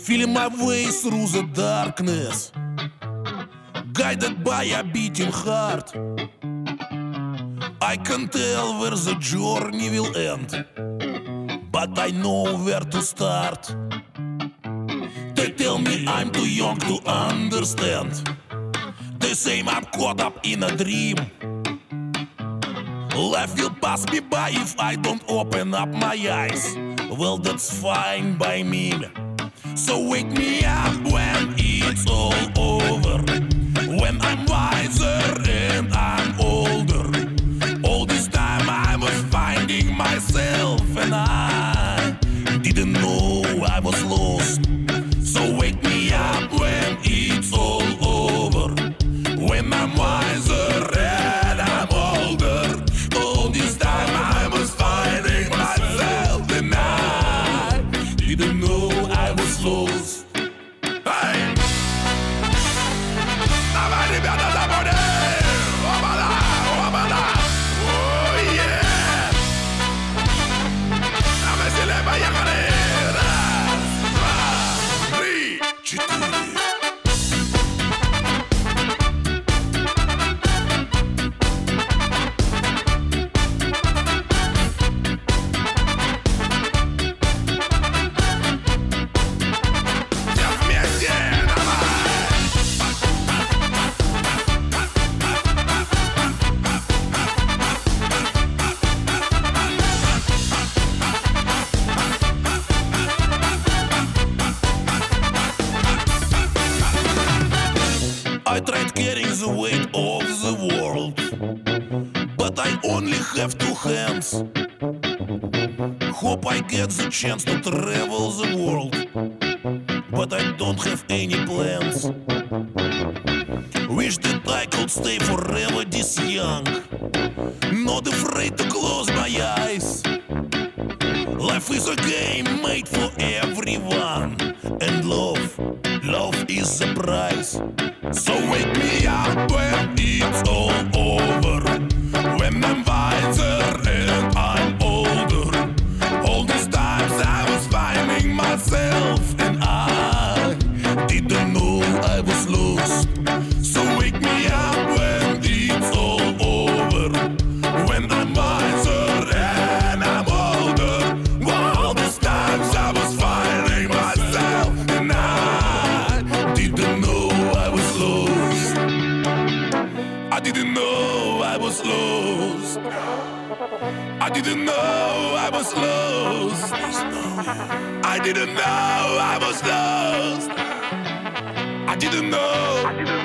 Feeling my way through the darkness, guided by a beating heart. I can't tell where the journey will end, but I know where to start. They tell me I'm too young to understand. They say I'm caught up in a dream. Life will pass me by if I don't open up my eyes. Well, that's fine by me. So wake me up when it's all over, when I'm wiser and I'm older. All this time I was finding myself, and I didn't know I was lost. So wake me up when it's all over, when I'm wiser and I'm older. All this time I was finding myself, and I didn't know I was lost. Hey! Давай, ребята, забудем! Оба-да, оба-да! Oh, yeah! На веселе поехали! Раз, два, три, четыре. I tried carrying the weight of the world, but I only have two hands. Hope I get the chance to travel the world, but I don't have any plans. Wish that I could stay forever this young, not afraid to close my eyes. Life is a game made for everyone, and love is the prize. So wake me up when it's all over, when I'm wiser and I'm older. All these times I was finding myself, and I didn't know I was lost. So wake me up when it's all over, when I'm wiser and I'm older. All these times I was finding myself, and I didn't know I was lost. I didn't know I was lost. I didn't know I was lost. I didn't know I was lost. I didn't know.